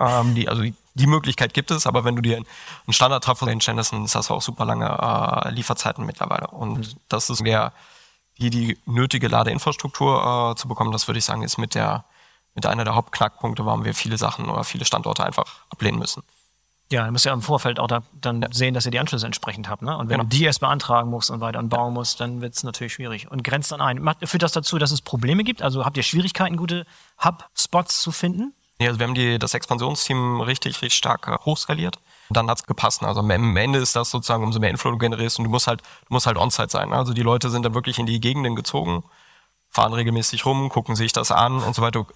Die Möglichkeit gibt es, aber wenn du dir einen Standard-Trafo hinstellst, dann hast du auch super lange Lieferzeiten mittlerweile. Und das ist die nötige Ladeinfrastruktur zu bekommen, das würde ich sagen, ist mit einer der Hauptknackpunkte, warum wir viele Sachen oder viele Standorte einfach ablehnen müssen. Ja, du musst ja im Vorfeld auch dann sehen, dass ihr die Anschlüsse entsprechend habt. Ne? Und wenn du die erst beantragen musst und weiter bauen musst, dann wird es natürlich schwierig. Und grenzt dann ein. Führt das dazu, dass es Probleme gibt? Also habt ihr Schwierigkeiten, gute Hub-Spots zu finden? Ja, also wir haben das Expansionsteam richtig stark hochskaliert. Dann hat's gepasst. Also am Ende ist das sozusagen, umso mehr Inflow du generierst und du musst halt on-site sein. Also die Leute sind dann wirklich in die Gegenden gezogen, fahren regelmäßig rum, gucken sich das an und so weiter.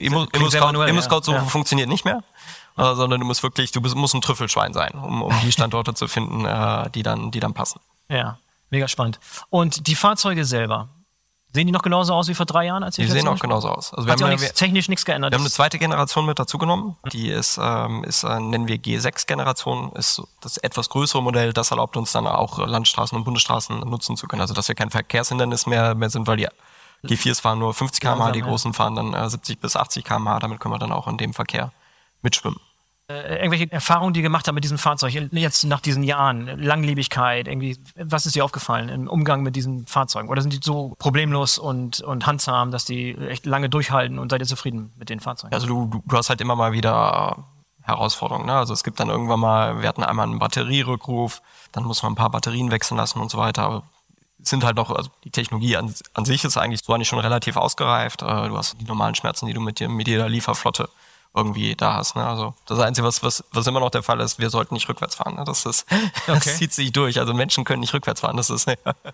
ImmoScout funktioniert nicht mehr, sondern du musst ein Trüffelschwein sein, um die Standorte zu finden, die dann passen. Ja, mega spannend. Und die Fahrzeuge selber, sehen die noch genauso aus wie vor 3 Jahren? Die sehen auch genauso aus. Also wir haben technisch nichts geändert. Wir haben eine zweite Generation mit dazu genommen. Die ist nennen wir G6-Generation, ist das etwas größere Modell. Das erlaubt uns dann auch Landstraßen und Bundesstraßen nutzen zu können. Also dass wir kein Verkehrshindernis mehr sind, weil die G4s fahren nur 50 km/h, die großen fahren dann 70 bis 80 km/h. Damit können wir dann auch in dem Verkehr mitschwimmen. Irgendwelche Erfahrungen, die ihr gemacht habt mit diesem Fahrzeug, jetzt nach diesen Jahren, Langlebigkeit, irgendwie, was ist dir aufgefallen im Umgang mit diesen Fahrzeugen? Oder sind die so problemlos und handsam, dass die echt lange durchhalten und seid ihr zufrieden mit den Fahrzeugen? Also du hast halt immer mal wieder Herausforderungen. Ne? Also es gibt dann irgendwann mal, wir hatten einmal einen Batterierückruf, dann muss man ein paar Batterien wechseln lassen und so weiter. Aber sind halt noch, also die Technologie an sich ist eigentlich schon relativ ausgereift. Du hast die normalen Schmerzen, die du mit jeder Lieferflotte irgendwie da hast. Ne? Also das Einzige, was immer noch der Fall ist, wir sollten nicht rückwärts fahren. Ne? Das zieht sich durch. Also Menschen können nicht rückwärts fahren. Das ist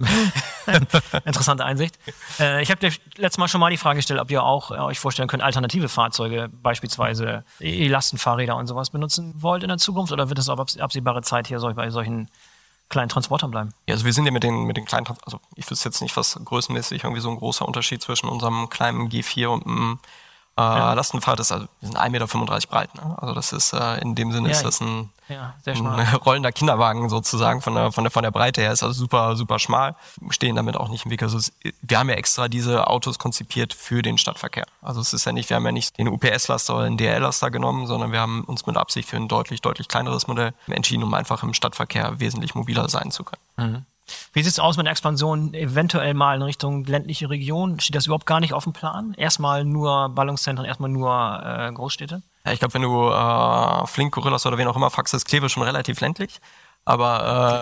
interessante Einsicht. Ich habe dir letztes Mal schon mal die Frage gestellt, ob ihr auch euch vorstellen könnt, alternative Fahrzeuge, beispielsweise E-Lastenfahrräder und sowas benutzen wollt in der Zukunft, oder wird es auf absehbare Zeit hier bei solchen kleinen Transportern bleiben? Ja, also wir sind ja mit den kleinen Transportern, also ich wüsste jetzt nicht, was größenmäßig irgendwie so ein großer Unterschied zwischen unserem kleinen G4 und einem Lastenfahrrad ist, also wir sind 1,35 Meter breit. Ne? Also das ist in dem Sinne ist das ein rollender Kinderwagen sozusagen von der Breite her. Ist also super, super schmal. Stehen damit auch nicht im Weg. Also wir haben ja extra diese Autos konzipiert für den Stadtverkehr. Also es ist ja nicht, wir haben ja nicht den UPS-Laster oder den DHL-Laster genommen, sondern wir haben uns mit Absicht für ein deutlich kleineres Modell entschieden, um einfach im Stadtverkehr wesentlich mobiler sein zu können. Mhm. Wie sieht es aus mit der Expansion eventuell mal in Richtung ländliche Region? Steht das überhaupt gar nicht auf dem Plan? Erstmal nur Ballungszentren, erstmal nur Großstädte? Ja, ich glaube, wenn du Flink, Gorillas oder wen auch immer fragst, ist Kleve schon relativ ländlich. Aber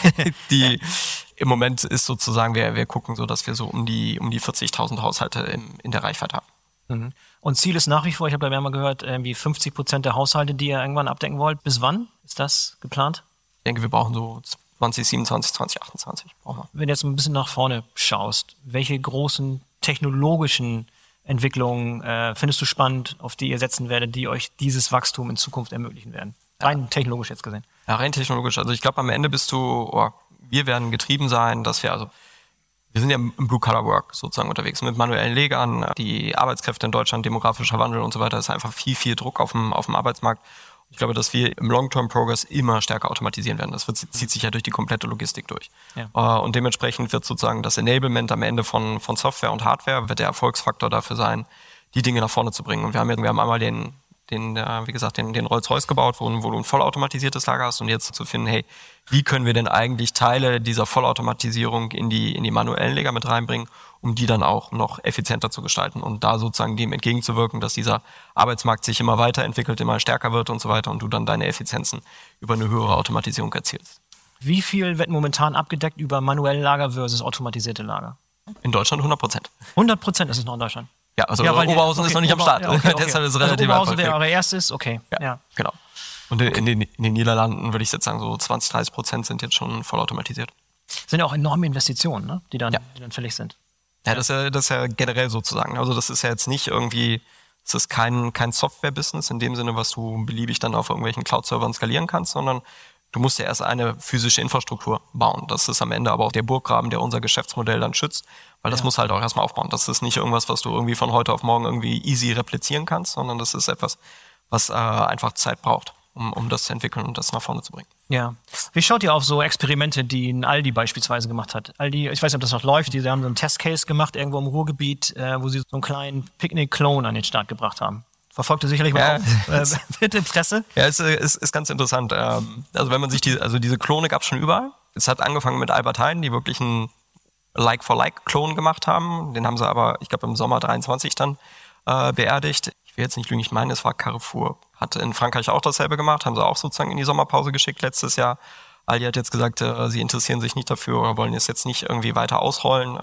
im Moment ist sozusagen, wir gucken so, dass wir so um die 40.000 Haushalte in der Reichweite haben. Mhm. Und Ziel ist nach wie vor, ich habe ja mal gehört, irgendwie 50% der Haushalte, die ihr irgendwann abdecken wollt. Bis wann ist das geplant? Ich denke, wir brauchen so 2027, 2028 brauchen wir. Wenn du jetzt ein bisschen nach vorne schaust, welche großen technologischen Entwicklungen findest du spannend, auf die ihr setzen werdet, die euch dieses Wachstum in Zukunft ermöglichen werden? Rein technologisch jetzt gesehen. Ja, rein technologisch. Also ich glaube, am Ende wir werden getrieben sein, dass wir sind ja im Blue-Collar-Work sozusagen unterwegs mit manuellen Legern. Die Arbeitskräfte in Deutschland, demografischer Wandel und so weiter, ist einfach viel Druck auf dem Arbeitsmarkt. Ich glaube, dass wir im Long-Term-Progress immer stärker automatisieren werden. Das zieht sich ja durch die komplette Logistik durch. Ja. Und dementsprechend wird sozusagen das Enablement am Ende von Software und Hardware wird der Erfolgsfaktor dafür sein, die Dinge nach vorne zu bringen. Und wir haben einmal den Rolls-Royce gebaut, wo du ein vollautomatisiertes Lager hast und jetzt zu finden, hey, wie können wir denn eigentlich Teile dieser Vollautomatisierung in die manuellen Lager mit reinbringen, um die dann auch noch effizienter zu gestalten und da sozusagen dem entgegenzuwirken, dass dieser Arbeitsmarkt sich immer weiterentwickelt, immer stärker wird und so weiter und du dann deine Effizienzen über eine höhere Automatisierung erzielst. Wie viel wird momentan abgedeckt über manuelle Lager versus automatisierte Lager? In Deutschland 100%. 100% ist es noch in Deutschland? Ja, also Oberhausen ist noch nicht am Start. Okay. Deshalb ist es relativ Oberhausen wäre eure erstes, okay. Ja, genau. Und in den Niederlanden würde ich jetzt sagen, so 20-30% sind jetzt schon vollautomatisiert. Sind ja auch enorme Investitionen, ne? die dann fällig sind. Ja, das ist ja generell sozusagen. Also das ist ja jetzt nicht irgendwie, es ist kein Software-Business in dem Sinne, was du beliebig dann auf irgendwelchen Cloud-Servern skalieren kannst, sondern du musst ja erst eine physische Infrastruktur bauen. Das ist am Ende aber auch der Burggraben, der unser Geschäftsmodell dann schützt, weil das muss halt auch erstmal aufbauen. Das ist nicht irgendwas, was du irgendwie von heute auf morgen irgendwie easy replizieren kannst, sondern das ist etwas, was einfach Zeit braucht, um das zu entwickeln und das nach vorne zu bringen. Ja. Wie schaut ihr auf so Experimente, die ein Aldi beispielsweise gemacht hat? Aldi, ich weiß nicht, ob das noch läuft, die haben so einen Testcase gemacht, irgendwo im Ruhrgebiet, wo sie so einen kleinen Picknick-Clone an den Start gebracht haben. Verfolgt ihr sicherlich mal mit Interesse? Ja, es ist ganz interessant. Also wenn man sich diese Klone gab es schon überall. Es hat angefangen mit Albert Heijn, die wirklich einen Like-for-Like-Klon gemacht haben. Den haben sie aber, ich glaube, im Sommer 23 dann beerdigt. Ich will jetzt nicht lügen, ich meine, es war Carrefour. Hat in Frankreich auch dasselbe gemacht, haben sie auch sozusagen in die Sommerpause geschickt letztes Jahr. Aldi hat jetzt gesagt, sie interessieren sich nicht dafür oder wollen es jetzt nicht irgendwie weiter ausrollen.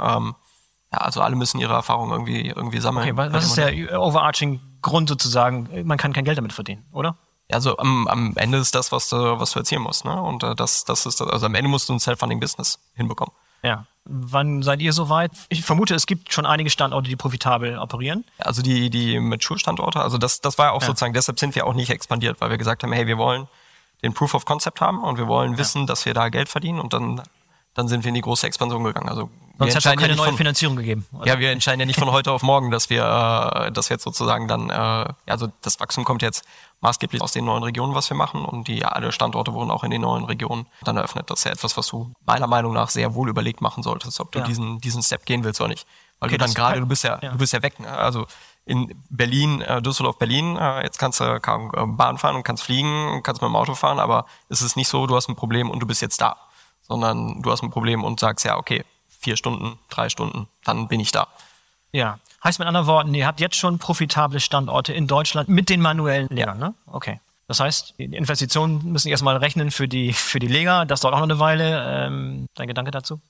Also alle müssen ihre Erfahrungen irgendwie sammeln. Okay, was ist der overarching Grund sozusagen? Man kann kein Geld damit verdienen, oder? Also am Ende ist das, was du erzielen musst. Ne? Und das ist das, also am Ende musst du ein Self-Funding-Business hinbekommen. Ja. Wann seid ihr soweit? Ich vermute, es gibt schon einige Standorte, die profitabel operieren. Also die Mature-Standorte, also das war ja auch sozusagen, deshalb sind wir auch nicht expandiert, weil wir gesagt haben, hey, wir wollen den Proof of Concept haben und wir wollen wissen, dass wir da Geld verdienen und dann sind wir in die große Expansion gegangen. Also sonst hätte es auch keine neue Finanzierung gegeben. Oder? Ja, wir entscheiden ja nicht von heute auf morgen, dass wir jetzt sozusagen dann, also das Wachstum kommt jetzt maßgeblich aus den neuen Regionen, was wir machen und alle Standorte wurden auch in den neuen Regionen dann eröffnet. Das ist ja etwas, was du meiner Meinung nach sehr wohl überlegt machen solltest, ob du diesen Step gehen willst oder nicht. Weil du dann gerade, du bist ja weg. Ne? Also in Berlin, Düsseldorf-Berlin, jetzt kannst du Bahn fahren und kannst fliegen und kannst mit dem Auto fahren, aber es ist nicht so, du hast ein Problem und du bist jetzt da, sondern du hast ein Problem und sagst, ja, okay, 4 Stunden, 3 Stunden, dann bin ich da. Ja, heißt mit anderen Worten, ihr habt jetzt schon profitable Standorte in Deutschland mit den manuellen Legern, ne? Okay. Das heißt, die Investitionen müssen erstmal rechnen für die Leger, das dauert auch noch eine Weile. Dein Gedanke dazu?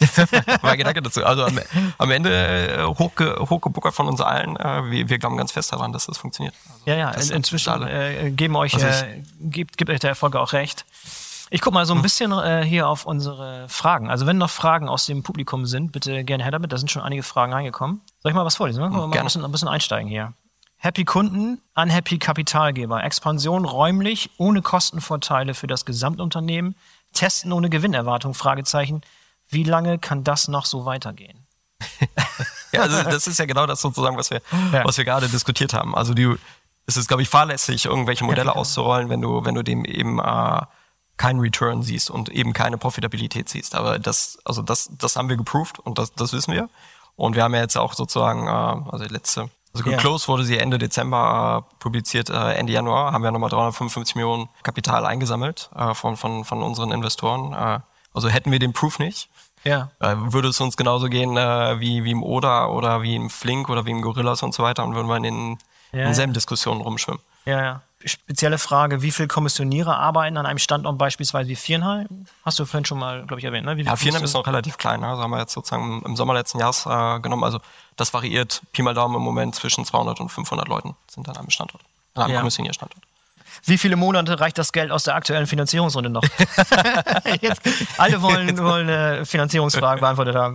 Mein Gedanke dazu. Also am Ende hochgebuckert von uns allen. Wir glauben ganz fest daran, dass das funktioniert. Also inzwischen gibt euch der Erfolg auch recht. Ich gucke mal so ein bisschen hier auf unsere Fragen. Also wenn noch Fragen aus dem Publikum sind, bitte gerne her damit. Da sind schon einige Fragen reingekommen. Soll ich mal was vorlesen? Mal ein bisschen einsteigen hier. Happy Kunden, unhappy Kapitalgeber. Expansion räumlich, ohne Kostenvorteile für das Gesamtunternehmen. Testen ohne Gewinnerwartung, Fragezeichen. Wie lange kann das noch so weitergehen? Ja, also das ist ja genau das sozusagen, was wir gerade diskutiert haben. Also es ist, glaube ich, fahrlässig, irgendwelche Modelle auszurollen, wenn du dem eben keinen Return siehst und eben keine Profitabilität siehst. Aber das haben wir geproved und das wissen wir. Und wir haben ja jetzt auch sozusagen, geclosed wurde sie Ende Dezember, publiziert Ende Januar, haben wir nochmal 355 Millionen Kapital eingesammelt von unseren Investoren. Also hätten wir den Proof nicht, würde es uns genauso gehen wie im oder wie im Flink oder wie im Gorillas und so weiter und würden wir in denselben Diskussionen rumschwimmen. Ja. Spezielle Frage, wie viele Kommissionierer arbeiten an einem Standort beispielsweise wie Viernheim? Hast du vorhin schon mal, glaube ich, erwähnt, ne? Viernheim ist noch relativ klein, ne? Also haben wir jetzt sozusagen im Sommer letzten Jahres genommen. Also das variiert Pi mal Daumen im Moment zwischen 200 und 500 Leuten sind an einem Standort, an einem Kommissionierstandort. Wie viele Monate reicht das Geld aus der aktuellen Finanzierungsrunde noch? Jetzt, alle wollen Finanzierungsfragen beantwortet haben.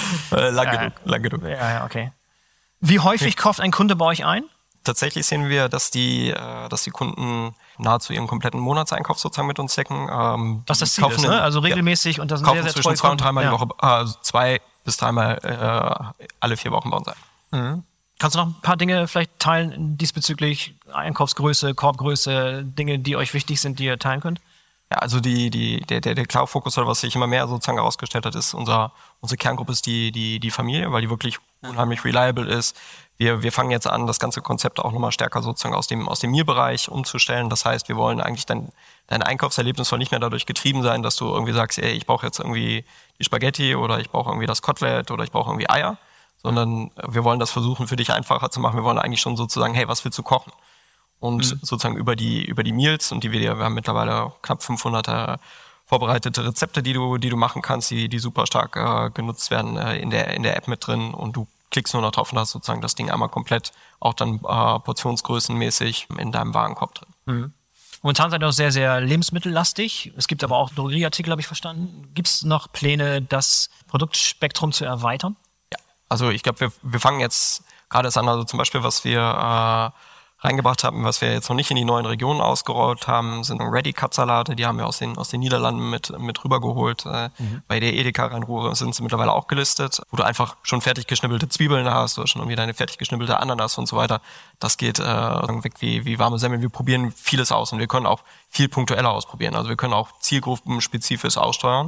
Lang genug. Ja, okay. Wie häufig kauft ein Kunde bei euch ein? Tatsächlich sehen wir, dass die Kunden nahezu ihren kompletten Monatseinkauf sozusagen mit uns decken. Was das Ziel ist, ne? Also regelmäßig und das sind kaufen sehr, sehr zwischen treue 2 und 3 Mal die Woche, also 2 bis 3 Mal alle 4 Wochen bei uns ein. Kannst du noch ein paar Dinge vielleicht teilen diesbezüglich Einkaufsgröße, Korbgröße, Dinge, die euch wichtig sind, die ihr teilen könnt? Ja, also der klare Fokus, oder was sich immer mehr sozusagen herausgestellt hat, ist unsere Kerngruppe ist die Familie, weil die wirklich unheimlich reliable ist. Wir fangen jetzt an, das ganze Konzept auch nochmal stärker sozusagen aus dem Meal-Bereich umzustellen. Das heißt, wir wollen eigentlich dein Einkaufserlebnis soll nicht mehr dadurch getrieben sein, dass du irgendwie sagst, ey, ich brauche jetzt irgendwie die Spaghetti oder ich brauche irgendwie das Kotelett oder ich brauche irgendwie Eier, sondern wir wollen das versuchen, für dich einfacher zu machen. Wir wollen eigentlich schon sozusagen, hey, was willst du kochen? Und sozusagen über die Meals und wir haben mittlerweile knapp 500 vorbereitete Rezepte, die du machen kannst, die super stark genutzt werden in der App mit drin, und du klickst nur noch drauf und hast sozusagen das Ding einmal komplett auch dann portionsgrößenmäßig in deinem Warenkorb drin. Momentan seid ihr auch sehr, sehr lebensmittellastig. Es gibt aber auch Drogerieartikel, habe ich verstanden. Gibt es noch Pläne, das Produktspektrum zu erweitern? Ja, also ich glaube, wir fangen jetzt gerade erst an, also zum Beispiel, was wir reingebracht haben, was wir jetzt noch nicht in die neuen Regionen ausgerollt haben, sind Ready-Cut-Salate, die haben wir aus den Niederlanden mit rübergeholt. Bei der Edeka Rhein-Ruhr sind sie mittlerweile auch gelistet, wo du einfach schon fertig geschnibbelte Zwiebeln hast, du hast schon irgendwie deine fertig geschnibbelte Ananas und so weiter. Das geht weg wie warme Semmeln. Wir probieren vieles aus und wir können auch viel punktueller ausprobieren. Also wir können auch zielgruppenspezifisch aussteuern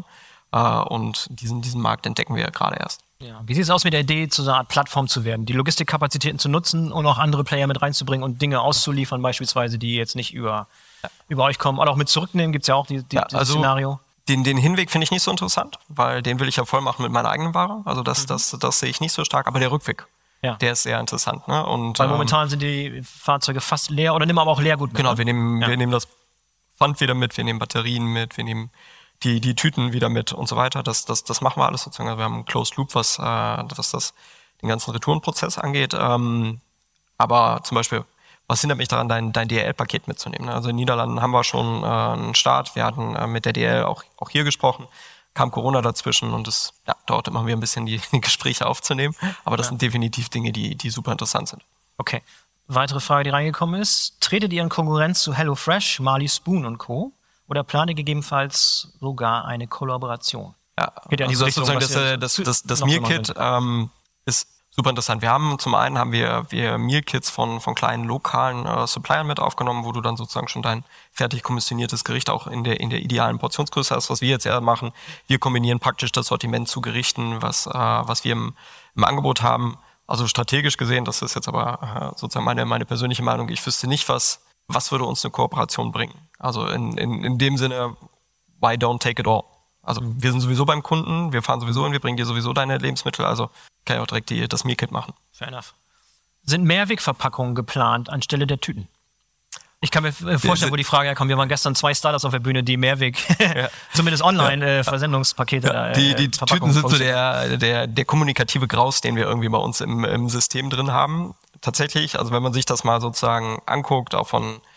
und diesen Markt entdecken wir gerade erst. Ja. Wie sieht es aus mit der Idee, zu so einer Art Plattform zu werden, die Logistikkapazitäten zu nutzen und auch andere Player mit reinzubringen und Dinge auszuliefern, beispielsweise, die jetzt nicht über euch kommen, oder auch mit zurücknehmen? Gibt es ja auch dieses Szenario. Den Hinweg finde ich nicht so interessant, weil den will ich ja voll machen mit meiner eigenen Ware. Also das sehe ich nicht so stark, aber der Rückweg, der ist sehr interessant. Ne? Und, weil momentan sind die Fahrzeuge fast leer oder nehmen aber auch Leergut mit. Genau, ne? wir nehmen das Pfand wieder mit, wir nehmen Batterien mit, wir nehmen die Tüten wieder mit und so weiter. Das machen wir alles sozusagen. Also wir haben einen Closed Loop, was den ganzen Retourenprozess angeht. Aber zum Beispiel, was hindert mich daran, dein DHL-Paket mitzunehmen? Also in den Niederlanden haben wir schon einen Start. Wir hatten mit der DHL auch hier gesprochen. Kam Corona dazwischen und es dauert immer wieder ein bisschen, die Gespräche aufzunehmen. Aber das sind definitiv Dinge, die super interessant sind. Okay. Weitere Frage, die reingekommen ist. Tretet ihr in Konkurrenz zu HelloFresh, Marley Spoon und Co.? Oder plane gegebenenfalls sogar eine Kollaboration? Ja, also das Meal Kit ist super interessant. Zum einen haben wir Meal Kits von kleinen lokalen Suppliern mit aufgenommen, wo du dann sozusagen schon dein fertig kommissioniertes Gericht auch in der idealen Portionsgröße hast. Was wir jetzt eher machen, wir kombinieren praktisch das Sortiment zu Gerichten, was wir im Angebot haben. Also strategisch gesehen, das ist jetzt aber sozusagen meine persönliche Meinung. Ich wüsste nicht, was würde uns eine Kooperation bringen. Also in dem Sinne, why don't take it all? Also wir sind sowieso beim Kunden, wir fahren sowieso und wir bringen dir sowieso deine Lebensmittel, also kann ich auch direkt das Meal Kit machen. Fair enough. Sind Mehrwegverpackungen geplant anstelle der Tüten? Ich kann mir vorstellen, wo die Frage herkommt. Wir waren gestern 2 Startups auf der Bühne, die Mehrweg, zumindest online, Versendungspakete. Die Tüten sind so der kommunikative Graus, den wir irgendwie bei uns im System drin haben. Tatsächlich, also wenn man sich das mal sozusagen anguckt, auch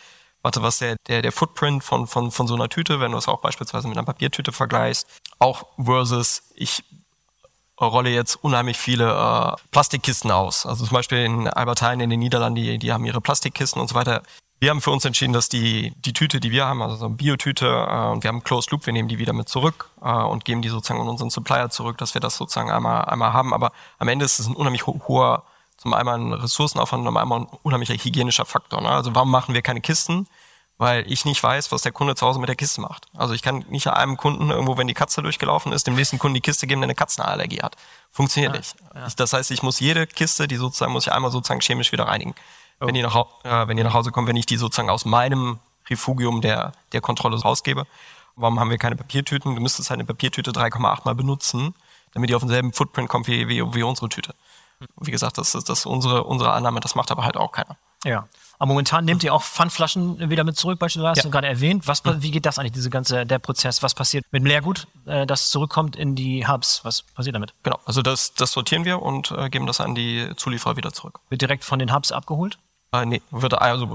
was der Footprint von so einer Tüte, wenn du es auch beispielsweise mit einer Papiertüte vergleichst, auch versus ich rolle jetzt unheimlich viele Plastikkisten aus. Also zum Beispiel in Albert Heijn in den Niederlanden, die haben ihre Plastikkisten und so weiter. Wir haben für uns entschieden, dass die Tüte, die wir haben, also so eine Biotüte, und wir haben Closed Loop, wir nehmen die wieder mit zurück und geben die sozusagen an unseren Supplier zurück, dass wir das sozusagen einmal haben. Aber am Ende ist es ein unheimlich hoher, zum einen Ressourcenaufwand und zum anderen ein unheimlicher hygienischer Faktor. Ne? Also warum machen wir keine Kisten? Weil ich nicht weiß, was der Kunde zu Hause mit der Kiste macht. Also ich kann nicht einem Kunden irgendwo, wenn die Katze durchgelaufen ist, dem nächsten Kunden die Kiste geben, der eine Katzenallergie hat. Funktioniert nicht. Ja. Das heißt, ich muss jede Kiste, muss ich einmal sozusagen chemisch wieder reinigen. Oh. Wenn die nach Hause kommt, wenn ich die sozusagen aus meinem Refugium der Kontrolle rausgebe. Warum haben wir keine Papiertüten? Du müsstest halt eine Papiertüte 3,8 Mal benutzen, damit die auf denselben Footprint kommt wie unsere Tüte. Und wie gesagt, das ist unsere Annahme, das macht aber halt auch keiner. Ja. Aber momentan nehmt ihr auch Pfandflaschen wieder mit zurück, beispielsweise, hast du gerade erwähnt. Wie geht das eigentlich, der Prozess? Was passiert mit dem Leergut, das zurückkommt in die Hubs? Was passiert damit? Genau, also das sortieren wir und geben das an die Zulieferer wieder zurück. Wird direkt von den Hubs abgeholt? Nee, wird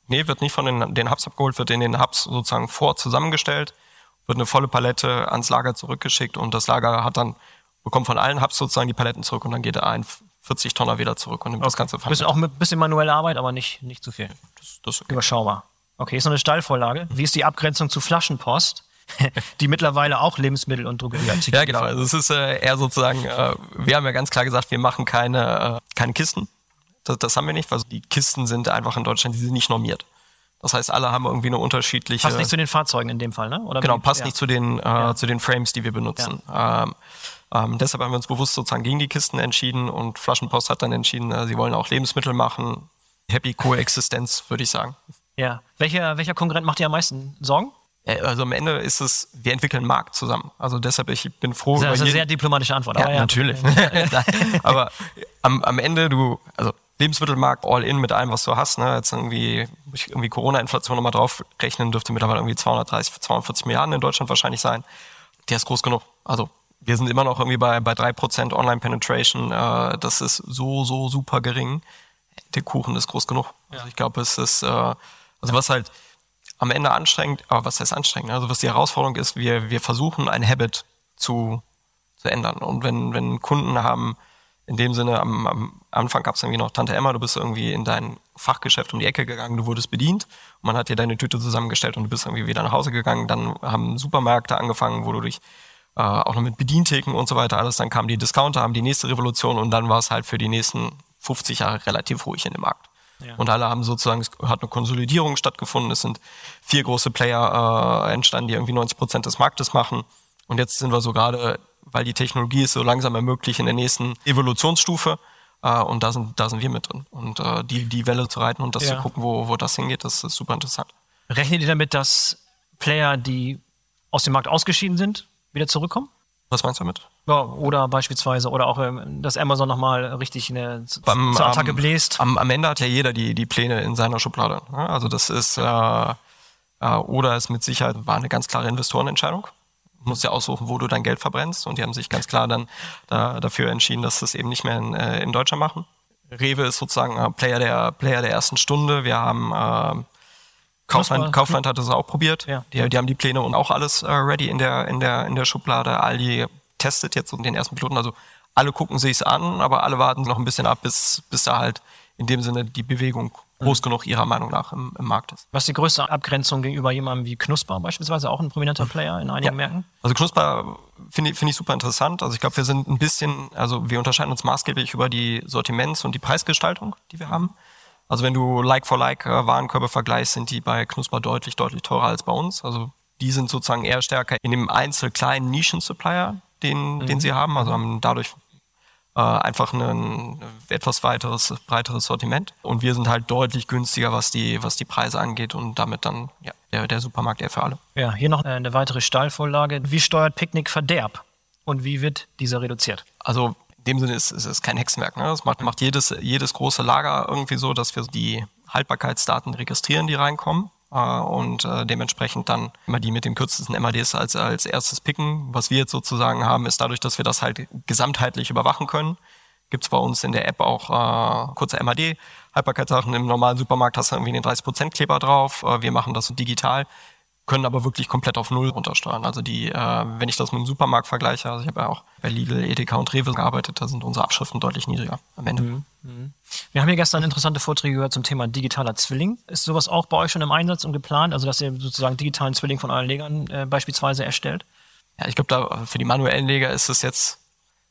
Nee, wird nicht von den Hubs abgeholt, wird in den Hubs sozusagen zusammengestellt, wird eine volle Palette ans Lager zurückgeschickt und das Lager bekommt von allen Hubs sozusagen die Paletten zurück und dann geht ein 40-Tonner wieder zurück und nimmt das Ganze Bisschen auch mit bisschen manueller Arbeit, aber nicht zu viel. Das ist okay. Überschaubar. Okay, ist noch eine Steilvorlage. Wie ist die Abgrenzung zu Flaschenpost, die mittlerweile auch Lebensmittel und Drogerieartikel? Ja, genau. Also es ist eher sozusagen, wir haben ja ganz klar gesagt, wir machen keine Kisten. Das haben wir nicht, weil die Kisten sind einfach in Deutschland, die sind nicht normiert. Das heißt, alle haben irgendwie eine unterschiedliche... Passt nicht zu den Fahrzeugen in dem Fall, ne? Oder genau, passt nicht zu den Frames, die wir benutzen. Ja. Deshalb haben wir uns bewusst sozusagen gegen die Kisten entschieden und Flaschenpost hat dann entschieden, sie wollen auch Lebensmittel machen. Happy Koexistenz, würde ich sagen. Ja. Welcher Konkurrent macht dir am meisten Sorgen? Also am Ende ist es, wir entwickeln einen Markt zusammen. Also deshalb, ich bin froh. Das ist eine sehr diplomatische Antwort. Ja, natürlich. Aber am Ende, Lebensmittelmarkt all in mit allem, was du hast. Ne? Jetzt irgendwie Corona-Inflation nochmal drauf rechnen, dürfte mittlerweile irgendwie 230, 240 Milliarden in Deutschland wahrscheinlich sein. Der ist groß genug. Also wir sind immer noch irgendwie bei 3% Online-Penetration. Das ist so super gering. Der Kuchen ist groß genug. Ja. Also ich glaube, es ist, was halt am Ende anstrengend, aber was heißt anstrengend? Also was die Herausforderung ist, wir versuchen ein Habit zu ändern. Und wenn Kunden haben, in dem Sinne, am Anfang gab es irgendwie noch Tante Emma, du bist irgendwie in dein Fachgeschäft um die Ecke gegangen, du wurdest bedient und man hat dir deine Tüte zusammengestellt und du bist irgendwie wieder nach Hause gegangen. Dann haben Supermärkte angefangen, wo du dich auch noch mit Bedientheken und so weiter alles, dann kamen die Discounter, haben die nächste Revolution und dann war es halt für die nächsten 50 Jahre relativ ruhig in dem Markt. Ja. Und alle haben sozusagen, es hat eine Konsolidierung stattgefunden, es sind 4 große Player entstanden, die irgendwie 90% des Marktes machen und jetzt sind wir so gerade, weil die Technologie ist so langsam ermöglicht in der nächsten Evolutionsstufe und da sind wir mit drin. Und die Welle zu reiten und das zu gucken, wo das hingeht, das ist super interessant. Rechnet ihr damit, dass Player, die aus dem Markt ausgeschieden sind, wieder zurückkommen? Was meinst du damit? Ja, oder beispielsweise, oder auch, dass Amazon nochmal richtig zur Attacke bläst. Am Ende hat ja jeder die Pläne in seiner Schublade. Also das ist, oder es mit Sicherheit war eine ganz klare Investorenentscheidung. Du musst ja aussuchen, wo du dein Geld verbrennst. Und die haben sich ganz klar dann dafür entschieden, dass sie es eben nicht mehr in Deutschland machen. Rewe ist sozusagen Player der ersten Stunde. Wir haben Kaufland hat es auch probiert. Ja. Die haben die Pläne und auch alles ready in der Schublade. Aldi testet jetzt den ersten Piloten. Also alle gucken sich's an, aber alle warten noch ein bisschen ab, bis da halt in dem Sinne die Bewegung groß genug ihrer Meinung nach im Markt ist. Was ist die größte Abgrenzung gegenüber jemandem wie Knusper beispielsweise, auch ein prominenter Player in einigen Märkten? Also Knusper finde ich super interessant. Also ich glaube, wir sind ein bisschen, also wir unterscheiden uns maßgeblich über die Sortiments- und die Preisgestaltung, die wir haben. Also wenn du Like-for-Like-Warenkörbe vergleichst, sind die bei Knusper deutlich teurer als bei uns. Also die sind sozusagen eher stärker in dem kleinen Nischen-Supplier, den sie haben. Also haben dadurch einfach ein etwas breiteres Sortiment. Und wir sind halt deutlich günstiger, was die Preise angeht und damit dann der Supermarkt eher für alle. Ja, hier noch eine weitere Stahlvorlage. Wie steuert Picnic Verderb und wie wird dieser reduziert? Also in dem Sinne ist es kein Hexenwerk. Ne? Das macht jedes große Lager irgendwie so, dass wir die Haltbarkeitsdaten registrieren, die reinkommen. Und dementsprechend dann immer die mit dem kürzesten MADs als erstes picken. Was wir jetzt sozusagen haben, ist dadurch, dass wir das halt gesamtheitlich überwachen können, gibt es bei uns in der App auch kurze MAD-Haltbarkeitssachen. Im normalen Supermarkt hast du irgendwie den 30% Kleber drauf. Wir machen das digital, können aber wirklich komplett auf Null runtersteuern. Also wenn ich das mit dem Supermarkt vergleiche, also ich habe ja auch bei Lidl, Edeka und Rewe gearbeitet, da sind unsere Abschriften deutlich niedriger am Ende. Wir haben hier gestern interessante Vorträge gehört zum Thema digitaler Zwilling. Ist sowas auch bei euch schon im Einsatz und geplant? Also dass ihr sozusagen digitalen Zwilling von euren Legern beispielsweise erstellt? Ja, ich glaube, für die manuellen Leger ist es jetzt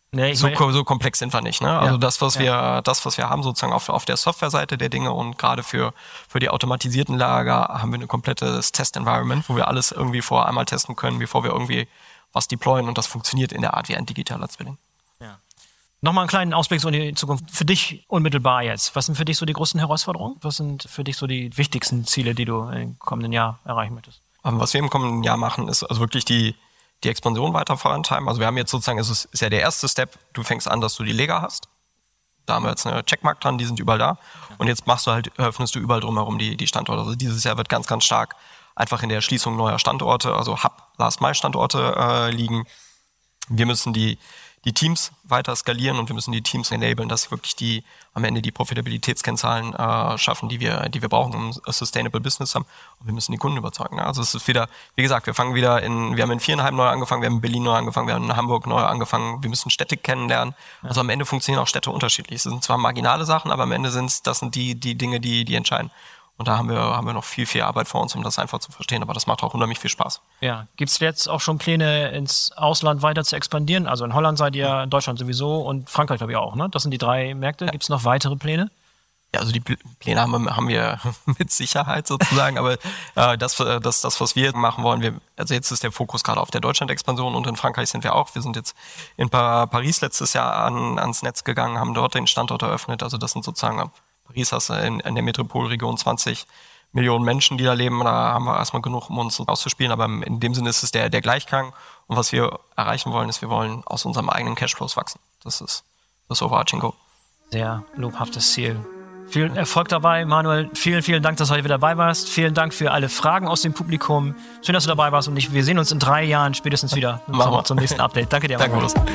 so komplex sind wir nicht. Ne? Also das, was wir haben sozusagen auf der Softwareseite der Dinge und gerade für die automatisierten Lager haben wir ein komplettes Test-Environment, wo wir alles irgendwie vorher einmal testen können, bevor wir irgendwie was deployen und das funktioniert in der Art wie ein digitaler Zwilling. Ja. Nochmal einen kleinen Ausblick so in die Zukunft. Für dich unmittelbar jetzt, was sind für dich so die größten Herausforderungen? Was sind für dich so die wichtigsten Ziele, die du im kommenden Jahr erreichen möchtest? Was wir im kommenden Jahr machen, ist also wirklich die Expansion weiter vorantreiben. Also wir haben jetzt sozusagen, es ist ja der erste Step, du fängst an, dass du die Leger hast. Da haben wir jetzt eine Checkmark dran, die sind überall da. Und jetzt öffnest du überall drumherum die Standorte. Also dieses Jahr wird ganz, ganz stark einfach in der Erschließung neuer Standorte, also Hub-Last-Mile-Standorte liegen. Wir müssen die die Teams weiter skalieren und wir müssen die Teams enablen, dass wirklich am Ende die Profitabilitätskennzahlen schaffen, die wir brauchen, um ein Sustainable Business haben. Und wir müssen die Kunden überzeugen. Ne? Also es ist wieder, wie gesagt, wir haben in Vierenheim neu angefangen, wir haben in Berlin neu angefangen, wir haben in Hamburg neu angefangen. Wir müssen Städte kennenlernen. Ja. Also am Ende funktionieren auch Städte unterschiedlich. Es sind zwar marginale Sachen, aber am Ende sind die Dinge, die entscheiden. Und da haben wir noch viel Arbeit vor uns, um das einfach zu verstehen. Aber das macht auch unheimlich viel Spaß. Ja, gibt es jetzt auch schon Pläne, ins Ausland weiter zu expandieren? Also in Holland seid ihr, in Deutschland sowieso und Frankreich glaube ich auch, ne? Das sind die 3 Märkte. Ja. Gibt es noch weitere Pläne? Ja, also die Pläne haben wir mit Sicherheit sozusagen. Aber das, was wir machen wollen, also jetzt ist der Fokus gerade auf der Deutschland-Expansion und in Frankreich sind wir auch. Wir sind jetzt in Paris letztes Jahr ans Netz gegangen, haben dort den Standort eröffnet. Also das sind sozusagen... Paris hast du in der Metropolregion 20 Millionen Menschen, die da leben. Da haben wir erstmal genug, um uns auszuspielen. Aber in dem Sinne ist es der Gleichklang. Und was wir erreichen wollen, ist, wir wollen aus unserem eigenen Cashflows wachsen. Das ist das Overarching Goal. Sehr lobhaftes Ziel. Viel Erfolg dabei, Manuel. Vielen Dank, dass du heute wieder dabei warst. Vielen Dank für alle Fragen aus dem Publikum. Schön, dass du dabei warst. Und wir sehen uns in 3 Jahren spätestens wieder zum nächsten Update. Danke dir, Manuel. Danke.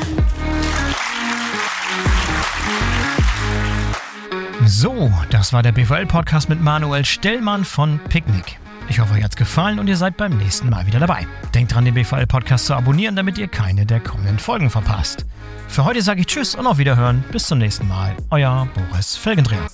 So, das war der BVL-Podcast mit Manuel Stellmann von Picnic. Ich hoffe, euch hat's gefallen und ihr seid beim nächsten Mal wieder dabei. Denkt dran, den BVL-Podcast zu abonnieren, damit ihr keine der kommenden Folgen verpasst. Für heute sage ich Tschüss und auf Wiederhören. Bis zum nächsten Mal. Euer Boris Felgendreher.